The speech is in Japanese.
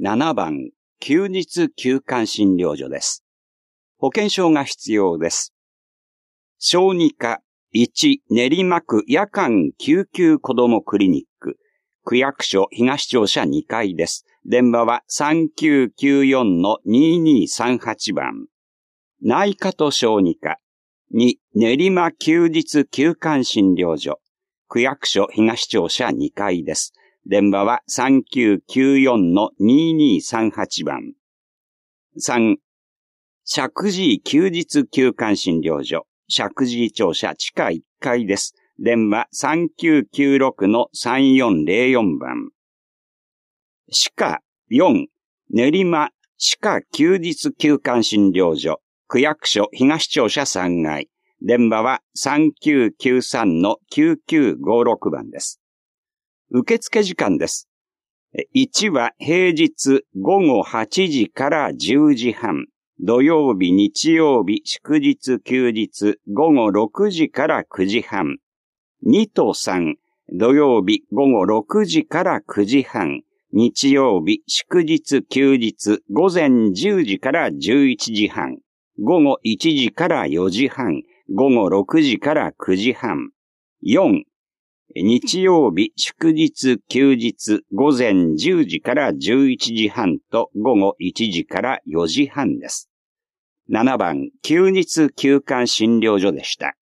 7番、休日休館診療所です。保険証が必要です。小児科1練馬区夜間救急子どもクリニック、区役所東庁舎2階です。電話は 3994-2238 番。内科と小児科2練馬休日休館診療所、区役所東庁舎2階です。電話は 3994-2238 番。3石神井休日休館診療所、石神井庁舎地下1階です。電話 3996-3404 番。歯科4練馬歯科休日休館診療所、区役所東庁舎3階。電話は 3993-9956 番です。受付時間です。1は平日午後8時から10時半。土曜日、日曜日、祝日、休日、午後6時から9時半。2と3、土曜日、午後6時から9時半。日曜日、祝日、休日、午前10時から11時半。午後1時から4時半。午後6時から9時半。4、日曜日、祝日、休日、午前10時から11時半と午後1時から4時半です。7番、休日休館診療所でした。